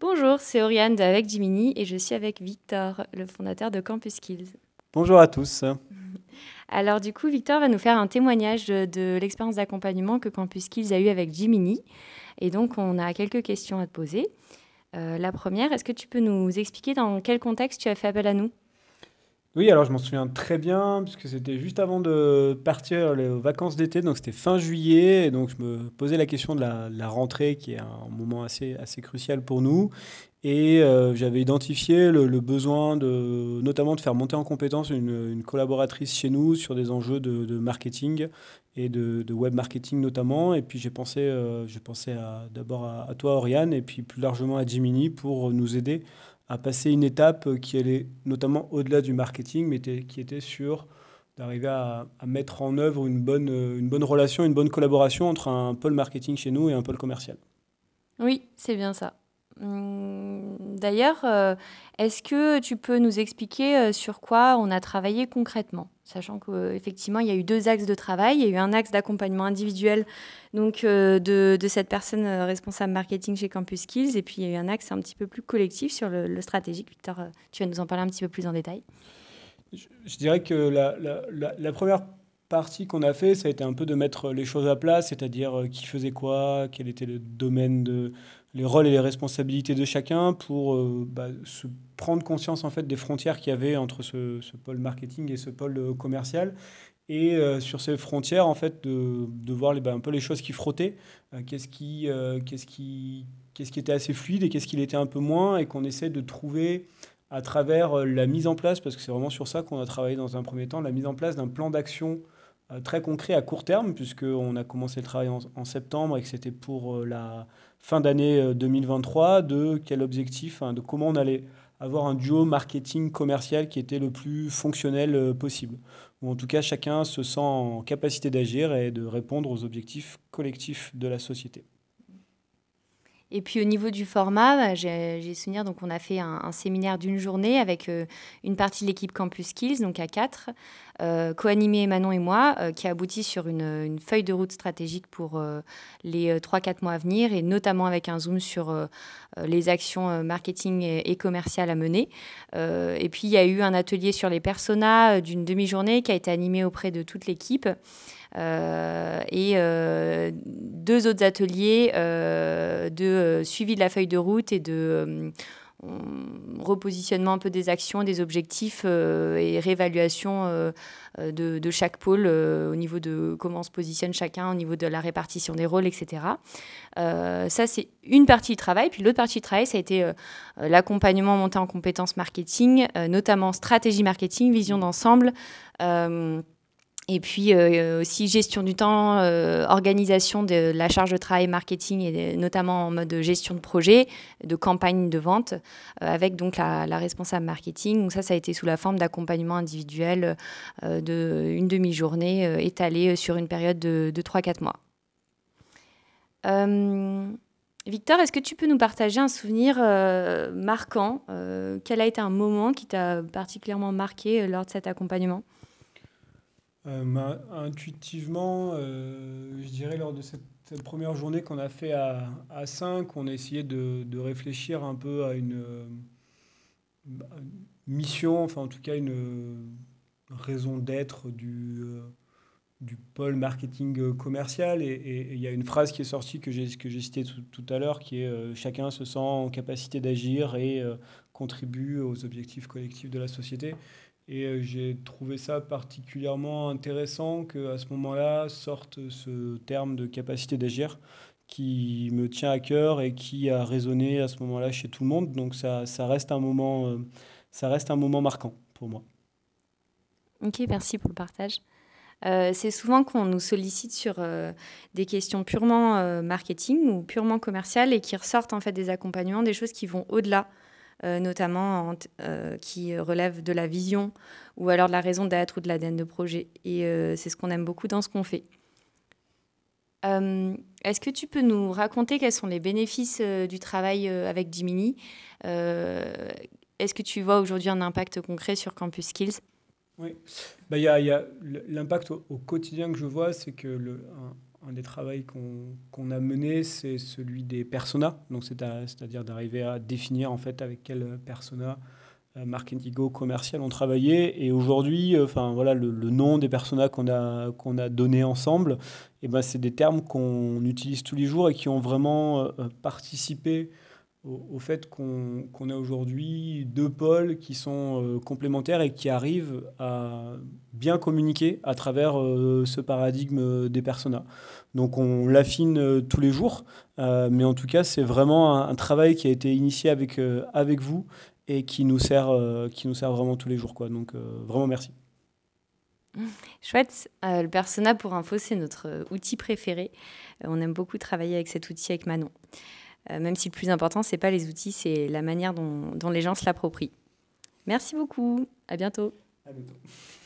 Bonjour, c'est Oriane de Avec Jiminy et je suis avec Victor, le fondateur de Campus Skills. Bonjour à tous. Alors du coup, Victor va nous faire un témoignage de l'expérience d'accompagnement que Campus Skills a eu avec Jiminy. Et donc, on a quelques questions à te poser. La première, est-ce que tu peux nous expliquer dans quel contexte tu as fait appel à nous? Oui, alors je m'en souviens très bien, puisque c'était juste avant de partir aux vacances d'été, donc c'était fin juillet, et donc je me posais la question de la rentrée, qui est un moment assez crucial pour nous, et j'avais identifié le besoin notamment de faire monter en compétence une collaboratrice chez nous sur des enjeux de marketing et de web marketing notamment, et puis j'ai pensé d'abord à toi, Oriane, et puis plus largement à Jiminy pour nous aider à passer une étape qui allait notamment au-delà du marketing, mais qui était sur d'arriver à mettre en œuvre une bonne relation, une bonne collaboration entre un pôle marketing chez nous et un pôle commercial. Oui, c'est bien ça. D'ailleurs, est-ce que tu peux nous expliquer sur quoi on a travaillé concrètement? Sachant qu'effectivement, il y a eu deux axes de travail. Il y a eu un axe d'accompagnement individuel donc, de cette personne responsable marketing chez Campus Skills. Et puis, il y a eu un axe un petit peu plus collectif sur le stratégique. Victor, tu vas nous en parler un petit peu plus en détail. Je dirais que la première partie qu'on a fait, ça a été un peu de mettre les choses à plat, c'est-à-dire qui faisait quoi, quel était le domaine les rôles et les responsabilités de chacun pour se prendre conscience en fait des frontières qu'il y avait entre ce pôle marketing et ce pôle commercial. Et sur ces frontières, en fait, de voir un peu les choses qui frottaient, qu'est-ce qui était assez fluide et qu'est-ce qui l'était un peu moins, et qu'on essaie de trouver à travers la mise en place, parce que c'est vraiment sur ça qu'on a travaillé dans un premier temps, la mise en place d'un plan d'action très concret à court terme, puisqu'on a commencé le travail en septembre et que c'était pour la fin d'année 2023, de quel objectif, hein, de comment on allait avoir un duo marketing commercial qui était le plus fonctionnel possible, ou en tout cas chacun se sent en capacité d'agir et de répondre aux objectifs collectifs de la société. Et puis au niveau du format, bah, j'ai souvenir, donc on a fait un séminaire d'une journée avec une partie de l'équipe Campus Skills, donc à quatre, co-animé Manon et moi, qui a abouti sur une feuille de route stratégique pour les 3-4 mois à venir, et notamment avec un zoom sur les actions marketing et commerciales à mener. Et puis il y a eu un atelier sur les personas d'une demi-journée qui a été animé auprès de toute l'équipe. Et deux autres ateliers de suivi de la feuille de route et de repositionnement un peu des actions, des objectifs et réévaluation de chaque pôle au niveau de comment se positionne chacun, au niveau de la répartition des rôles, etc. Ça, c'est une partie du travail. Puis l'autre partie du travail, ça a été l'accompagnement monté en compétences marketing, notamment stratégie marketing, vision d'ensemble. Et puis aussi gestion du temps, organisation de la charge de travail marketing, et notamment en mode gestion de projet, de campagne de vente, avec donc la responsable marketing. Donc ça a été sous la forme d'accompagnement individuel d'une demi-journée étalée sur une période de 3-4 mois. Victor, est-ce que tu peux nous partager un souvenir marquant? Quel a été un moment qui t'a particulièrement marqué lors de cet accompagnement? Intuitivement, je dirais lors de cette première journée qu'on a fait à 5, on a essayé de réfléchir un peu à une mission, enfin en tout cas une raison d'être du pôle marketing commercial. Et il y a une phrase qui est sortie que j'ai citée tout à l'heure, qui est chacun se sent en capacité d'agir et contribue aux objectifs collectifs de la société. Et j'ai trouvé ça particulièrement intéressant qu'à ce moment-là sorte ce terme de capacité d'agir qui me tient à cœur et qui a résonné à ce moment-là chez tout le monde. Donc ça reste un moment marquant pour moi. Ok, merci pour le partage. C'est souvent qu'on nous sollicite sur des questions purement marketing ou purement commerciales et qui ressortent en fait des accompagnements, des choses qui vont au-delà, notamment qui relèvent de la vision ou alors de la raison d'être ou de l'ADN de projet. Et c'est ce qu'on aime beaucoup dans ce qu'on fait. Est-ce que tu peux nous raconter quels sont les bénéfices du travail avec Jiminy? Euh, Est-ce que tu vois aujourd'hui un impact concret sur Campus Skills? Oui, il y a l'impact au quotidien que je vois, c'est que un des travaux qu'on a mené, c'est celui des personas. Donc, c'est-à-dire d'arriver à définir en fait avec quel persona marketing commercial ont travaillé. Et aujourd'hui, voilà, le nom des personas qu'on a donné ensemble, et ben, c'est des termes qu'on utilise tous les jours et qui ont vraiment participé au fait qu'on a aujourd'hui deux pôles qui sont complémentaires et qui arrivent à bien communiquer à travers ce paradigme des personas. Donc on l'affine tous les jours, mais en tout cas c'est vraiment un travail qui a été initié avec vous et qui nous sert vraiment tous les jours, quoi. Donc vraiment merci. Chouette. Le persona, pour info, c'est notre outil préféré. On aime beaucoup travailler avec cet outil avec Manon. Même si le plus important, c'est pas les outils, c'est la manière dont les gens se l'approprient. Merci beaucoup. À bientôt. À bientôt.